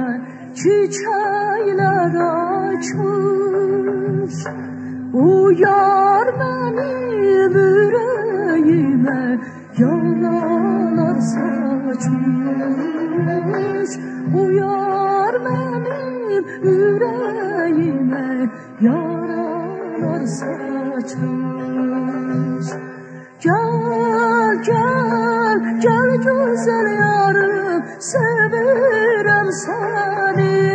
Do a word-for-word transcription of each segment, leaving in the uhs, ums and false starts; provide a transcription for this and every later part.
çiçekler açmış. Uyar benim yüreğime yaralar saçmış. Uyar benim yüreğime yaralar saçmış. Gel gel gel güzel yarım, severim seni.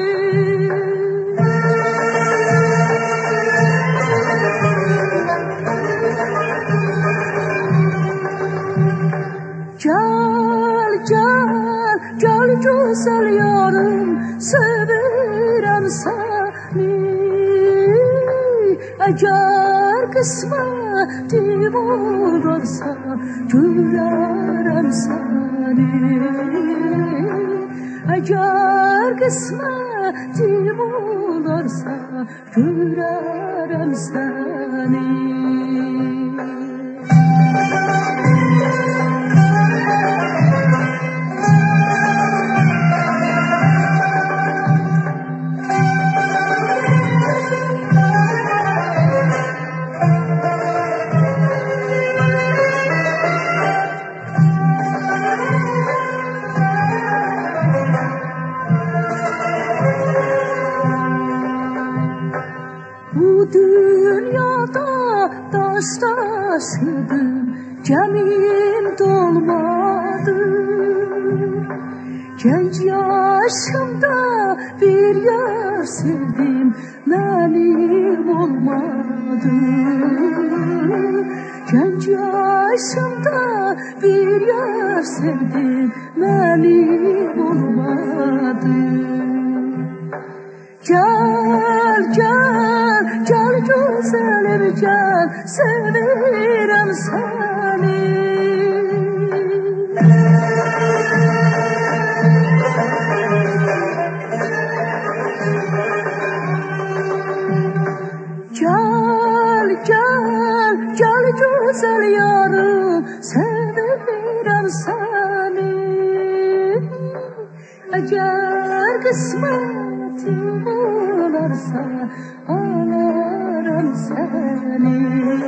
Gel gel gel güzel yarım, severim seni. Eğer kısmetim olursa görerim seni. Eğer kısmetim olursa görerim seni. Bu dünyada taş taşıdım, gemim dolmadı. Genç yaşımda bir yer sevdim, benim olmadı. Genç yaşımda bir yer sevdim, benim olmadı. Gel gel gel güzelim gel, severim seni. Gel gel gel güzel yarım, severim seni. Eğer kısmetim olursa alırım seni.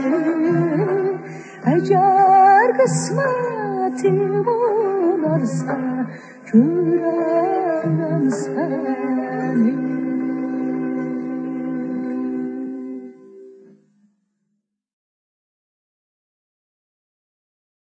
Eğer kısmetim olursa görerim seni.